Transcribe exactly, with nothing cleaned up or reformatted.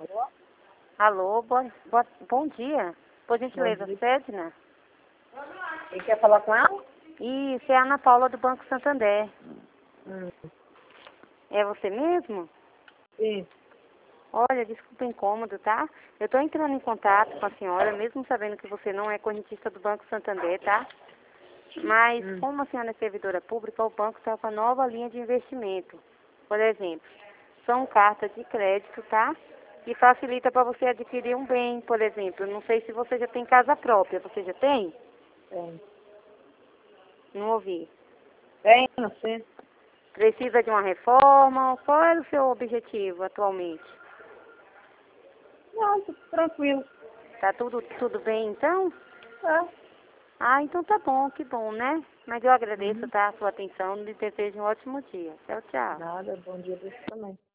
Alô? Alô, bom, bom, bom dia. Por gentileza, dia. Cédina? Quem quer falar com ela? Isso, é a Ana Paula do Banco Santander. Hum, É você mesmo? sim. Olha, desculpa o incômodo, tá? Eu tô entrando em contato com a senhora, mesmo sabendo que você não é correntista do Banco Santander, tá? Mas, Hum. como a senhora é servidora pública, o banco está com a nova linha de investimento. Por exemplo, são cartas de crédito, tá? Que facilita para você adquirir um bem, por exemplo. Não sei se você já tem casa própria. Você já tem? Tem. Não ouvi. Tem, não sei. Precisa de uma reforma? Qual é o seu objetivo atualmente? Não, tudo tranquilo. Tá tudo, tudo bem, então? É. Ah, então tá bom, que bom, né? Mas eu agradeço, Uhum. tá, a sua atenção e desejo um ótimo dia. Tchau, tchau. Nada, bom dia pra você também.